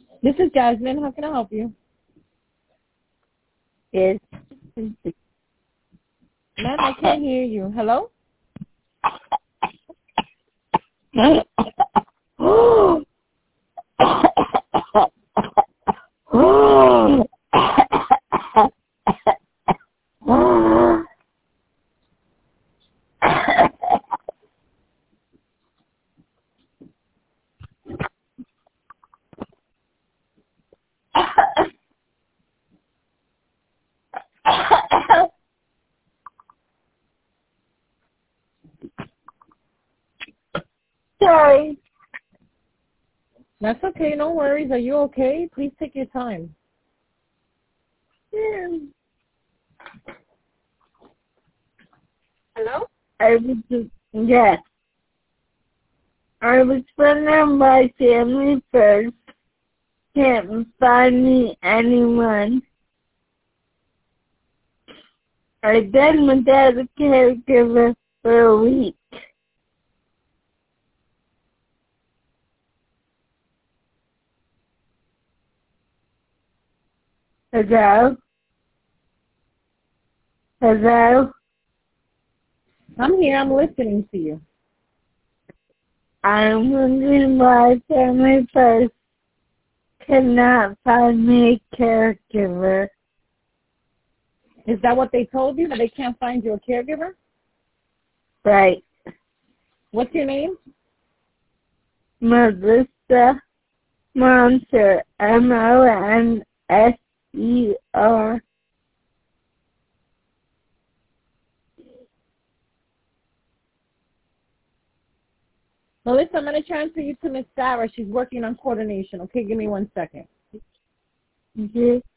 This is Jasmine. How can I help you? Yes. Ma'am, I can't hear you. Hello? Sorry. That's okay. No worries. Are you okay? Please take your time. Hello? Yes. I was wondering my family first can't find me anyone. I've been without a caregiver for a week. Hello? Hello? I'm here. I'm listening to you. I'm wondering why family first cannot find me a caregiver. Is that what they told you, that they can't find you a caregiver? Right. What's your name? Melissa Monser. Monser. Melissa, I'm going to transfer you to Miss Sarah. She's working on coordination. Okay, give me 1 second. Okay.